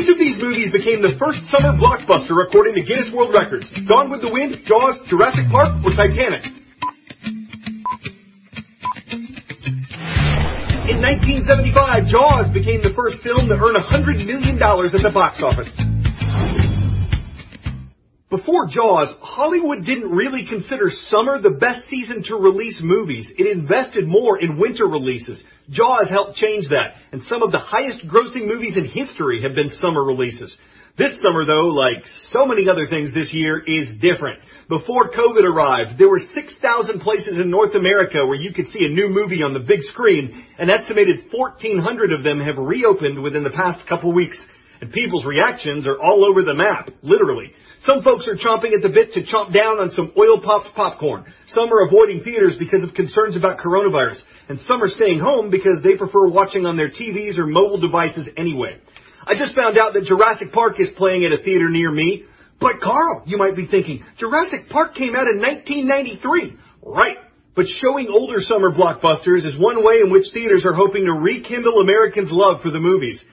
Which of these movies became the first summer blockbuster according to Guinness World Records? Gone with the Wind, Jaws, Jurassic Park, or Titanic? In 1975, Jaws became the first film to earn $100 million at the box office. Before Jaws, Hollywood didn't really consider summer the best season to release movies. It invested more in winter releases. Jaws helped change that, and some of the highest grossing movies in history have been summer releases. This summer, though, like so many other things this year, is different. Before COVID arrived, there were 6,000 places in North America where you could see a new movie on the big screen. An estimated 1,400 of them have reopened within the past couple weeks. And people's reactions are all over the map, literally. Some folks are chomping at the bit to chomp down on some oil-popped popcorn. Some are avoiding theaters because of concerns about coronavirus. And some are staying home because they prefer watching on their TVs or mobile devices anyway. I just found out that Jurassic Park is playing at a theater near me. But Carl, you might be thinking, Jurassic Park came out in 1993. Right. But showing older summer blockbusters is one way in which theaters are hoping to rekindle Americans' love for the movies.